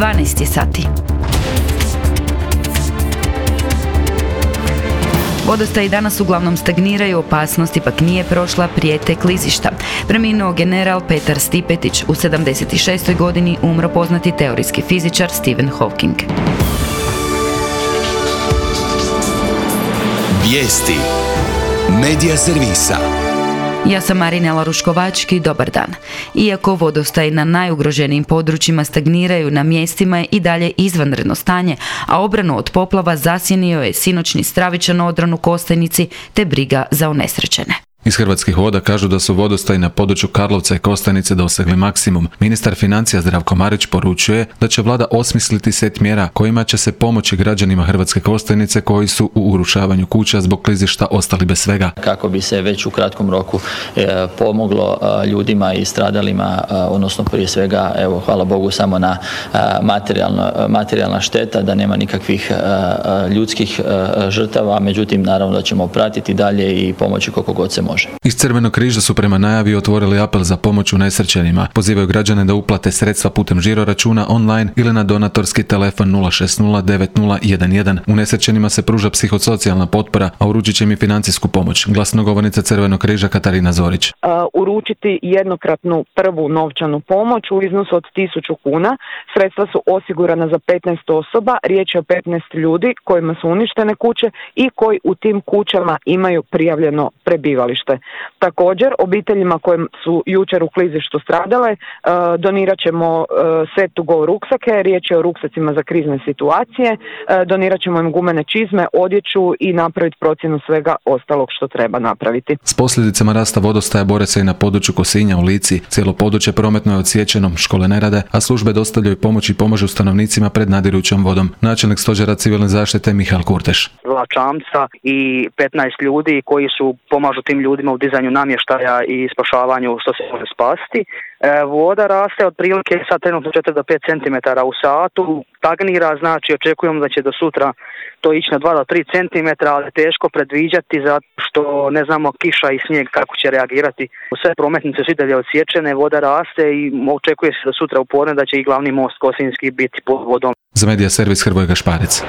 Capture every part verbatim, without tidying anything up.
dvanaest je sati. Vodostaji danas uglavnom stagniraju, opasnost ipak nije prošla, prijete klizišta. Preminuo general Petar Stipetić, u sedamdeset šestoj godini umro poznati teorijski fizičar Stephen Hawking. Vijesti Medija servisa. Ja sam Marinela Ruškovački, dobar dan. Iako vodostaji na najugroženijim područjima stagniraju, na mjestima je i dalje izvanredno stanje, a obranu od poplava zasjenio je sinoćni stravičan odron u Kostajnici te briga za unesrećene. Iz Hrvatskih voda kažu da su vodostaji na području Karlovca i Kostajnice dosegli maksimum. Ministar financija Zdravko Marić poručuje da će vlada osmisliti set mjera kojima će se pomoći građanima Hrvatske Kostajnice koji su u urušavanju kuća zbog klizišta ostali bez svega. Kako bi se već u kratkom roku e, pomoglo e, ljudima i stradalima, e, odnosno prije svega, evo, hvala Bogu samo na e, materijalno, materijalna šteta, da nema nikakvih e, ljudskih e, žrtava, međutim naravno da ćemo pratiti dalje i pomoći koliko god se može. Iz Crvenog križa su prema najavi otvorili apel za pomoć unesrećenima. Pozivaju građane da uplate sredstva putem žiroračuna online ili na donatorski telefon nula šest nula devet nula jedan jedan. Unesrećenima se pruža psihosocijalna potpora, a uručit će im i financijsku pomoć. Glasnogovornica Crvenog križa Katarina Zorić. Uh, uručiti jednokratnu prvu novčanu pomoć u iznosu od tisuću kuna. Sredstva su osigurana za petnaest osoba. Riječ je o petnaest ljudi kojima su uništene kuće i koji u tim kućama imaju prijavljeno prebivalište. Također, obiteljima kojim su jučer u klizištu stradale, donirat ćemo set to go ruksake, riječ je o ruksacima za krizne situacije, donirat ćemo im gumene čizme, odjeću i napraviti procjenu svega ostalog što treba napraviti. S posljedicama rasta vodostaja bore se i na području Kosinja u Lici. Cijelo područje prometno je odsječeno, škole ne rade, a službe dostavljaju pomoć i pomažu stanovnicima pred nadirućom vodom. Načelnik stožera civilne zaštite Mihael Kurteš. Dva čamca i petnaest ljudi koji su pomažu tim ljudima u dizanju namještaja i spašavanju što se može spasiti. E, voda raste otprilike sad trenutno četiri do pet centimetara u satu, stagnira, znači očekujemo da će do sutra to ići na dva do tri centimetra, ali teško predviđati zato što ne znamo kiša i snijeg kako će reagirati. Sve prometnice su i dalje odsječene, voda raste i očekuje se da sutra u podne da će i glavni most Kosinjski biti pod vodom. Za Medija servis Hrvoje Gašparec.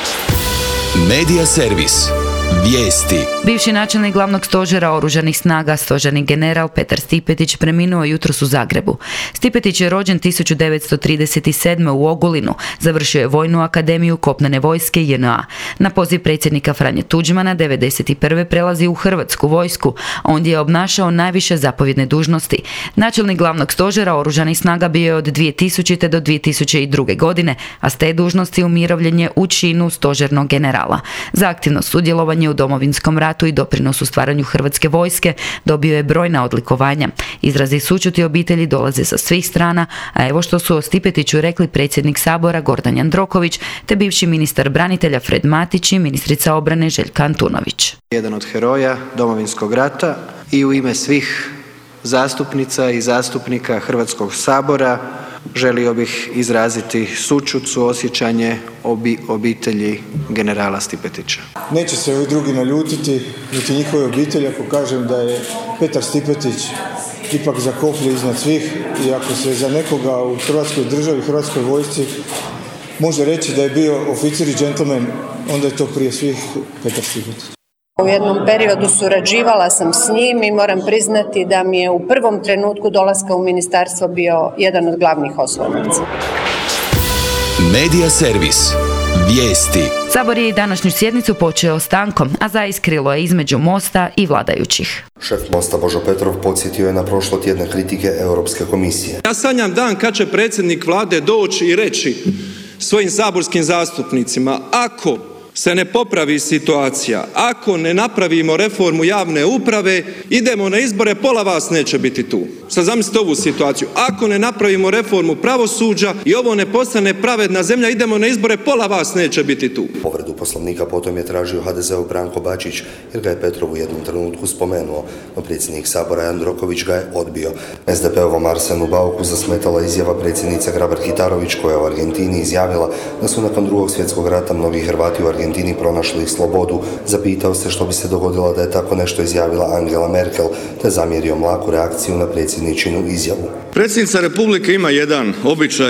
Medija servis. Vijesti. Bivši načelnik glavnog stožera oružanih snaga, stožerni general Petar Stipetić preminuo jutros u Zagrebu. Stipetić je rođen tisuću devetsto trideset sedme. u Ogulinu. Završio je Vojnu akademiju kopnene vojske J N A. Na poziv predsjednika Franje Tuđmana devedeset prve prelazi u Hrvatsku vojsku, a ondje je obnašao najviše zapovjedne dužnosti. Načelnik glavnog stožera oružanih snaga bio je od dvije tisućite. do dvije tisuće druge. godine, a s te dužnosti umirovljen je u činu stožernog generala. Za aktivno sudjelovanje u Domovinskom ratu i doprinos u stvaranju Hrvatske vojske dobio je brojna odlikovanja. Izrazi sućuti obitelji dolaze sa svih strana, a evo što su o Stipetiću rekli predsjednik Sabora Gordan Jandroković te bivši ministar branitelja Fred Matić i ministrica obrane Željka Antunović. Jedan od heroja Domovinskog rata i u ime svih zastupnica i zastupnika Hrvatskog sabora želio bih izraziti sućut, suosjećanje obi, obitelji generala Stipetića. Neće se ovi drugi naljutiti, niti njihove obitelji, ako kažem da je Petar Stipetić ipak zakoplje iznad svih i ako se za nekoga u Hrvatskoj državi, Hrvatskoj vojsci može reći da je bio oficir i džentlmen, onda je to prije svih Petar Stipetić. U jednom periodu surađivala sam s njim i moram priznati da mi je u prvom trenutku dolaska u ministarstvo bio jedan od glavnih oslonaca. Medija servis. Vijesti. Sabor je i današnju sjednicu počeo stankom, a zaiskrilo je između Mosta i vladajućih. Šef Mosta Božo Petrov podsjetio je na prošlotjedne kritike Europske komisije. Ja sanjam dan kad će predsjednik vlade doći i reći svojim saborskim zastupnicima, ako se ne popravi situacija, ako ne napravimo reformu javne uprave, idemo na izbore, pola vas neće biti tu. Sad zamislite ovu situaciju. Ako ne napravimo reformu pravosuđa i ovo ne postane pravedna zemlja, idemo na izbore, pola vas neće biti tu. Povredu Poslovnika potom je tražio ha de zeo Branko Bačić, jer ga je Petrov u jednom trenutku spomenuo, no predsjednik Sabora Jandroković ga je odbio. es de pe-ovom Arsenu Bauku zasmetala izjava predsjednice Grabar-Kitarović, koja je u Argentini izjavila da su nakon drugog svjetskog rata mnogi Hrvati u Argentini pronašli slobodu. Zapitao se što bi se dogodilo da je tako nešto izjavila Angela Merkel, te zamjerio mlaku reakciju na predsjedničinu izjavu. Predsjednica Republike ima jedan običaj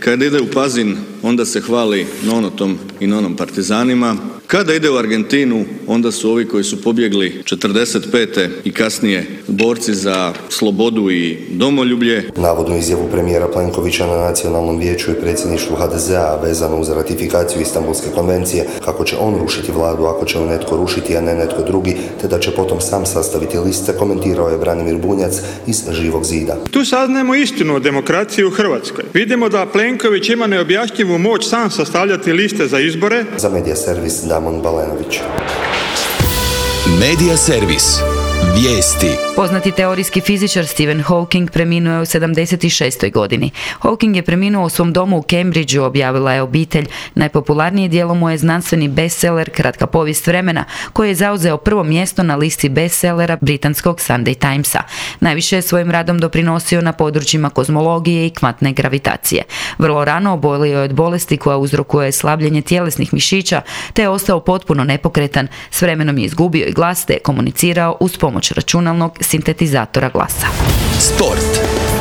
Kada ide u Pazin, onda se hvali nonotom i nonom partizanima. Kada ide u Argentinu, onda su ovi koji su pobjegli četrdeset pete i kasnije borci za slobodu i domoljublje. Navodnu izjavu premijera Plenkovića na Nacionalnom vijeću i predsjedništvu ha de ze a vezano uz ratifikaciju Istanbulske konvencije, kako će on rušiti vladu ako će ju netko rušiti, a ne netko drugi, te da će potom sam sastaviti liste, komentirao je Branimir Bunjac iz Živog zida. Tu saznajemo istinu o demokraciji u Hrvatskoj. Vidimo da Plenković ima neobjašnjivu moć sam sastavljati liste za izbore. Za Medija servis Damon Balenović. Medija servis. Vijesti. Poznati teorijski fizičar Stephen Hawking preminuo je u sedamdeset šestoj godini. Hawking je preminuo u svom domu u Cambridgeu, objavila je obitelj. Najpopularnije djelo mu je znanstveni bestseller Kratka povijest vremena, koji je zauzeo prvo mjesto na listi bestsellera britanskog Sunday Timesa. Najviše je svojim radom doprinosio na područjima kozmologije i kvantne gravitacije. Vrlo rano obolio je od bolesti koja uzrokuje slabljenje tjelesnih mišića, te je ostao potpuno nepokretan. S vremenom je izgubio i glas, te je komunicirao uz pomoć računalnog sintetizatora glasa. Sport.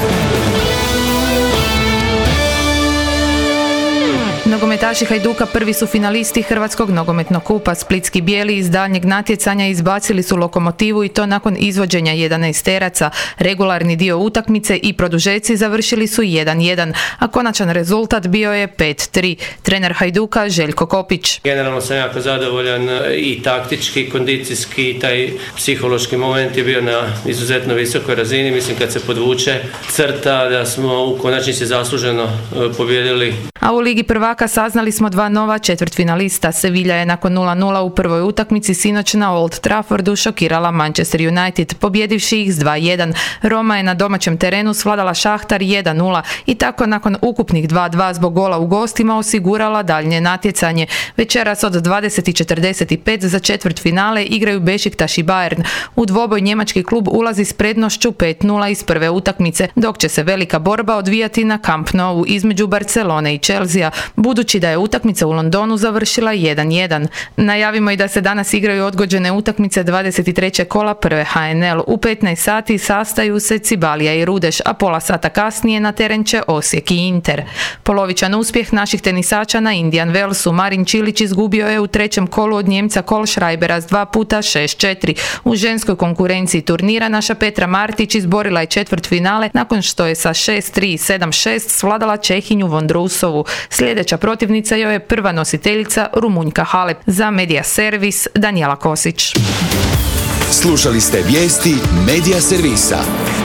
Nogometaši Hajduka prvi su finalisti Hrvatskog nogometnog kupa. Splitski bijeli iz daljnjeg natjecanja izbacili su Lokomotivu i to nakon izvođenja jedanaesteraca. Regularni dio utakmice i produžeci završili su jedan jedan, a konačan rezultat bio je pet tri. Trener Hajduka Željko Kopić. Generalno sam jako zadovoljan i taktički, kondicijski, i taj psihološki moment je bio na izuzetno visokoj razini. Mislim kad se podvuče crta da smo u konačnici zasluženo pobijedili. A u Ligi prvaka saznali smo dva nova četvrtfinalista. Sevilla je nakon nula nula u prvoj utakmici sinoć na Old Traffordu šokirala Manchester United, pobjedivši ih s dva jedan. Roma je na domaćem terenu svladala Šahtar jedan nula i tako nakon ukupnih dva dva zbog gola u gostima osigurala daljnje natjecanje. Večeras od dvadeset i četrdeset pet za četvrtfinale igraju Bešiktaš i Bayern. U dvoboj njemački klub ulazi s prednošću pet nula iz prve utakmice, dok će se velika borba odvijati na Camp Nou između Barcelone i Chelsea, budući da je utakmica u Londonu završila jedan jedan. Najavimo i da se danas igraju odgođene utakmice dvadeset trećeg kola prve ha en el. U petnaest sati sastaju se Cibalija i Rudeš, a pola sata kasnije na teren će Osijek i Inter. Polovičan uspjeh naših tenisača na Indian Wellsu. Marin Čilić izgubio je u trećem kolu od Njemca Kohlschreibera s dva puta šest četiri. U ženskoj konkurenciji turnira naša Petra Martić izborila je četvrtfinale nakon što je sa šest tri i sedam šest svladala Čehinju Vondrusovu. Sljedeća protivnica joj je prva nositeljica Rumunjka Halep. Za Medija servis Danijela Kosić. Slušali ste vijesti Medija servisa.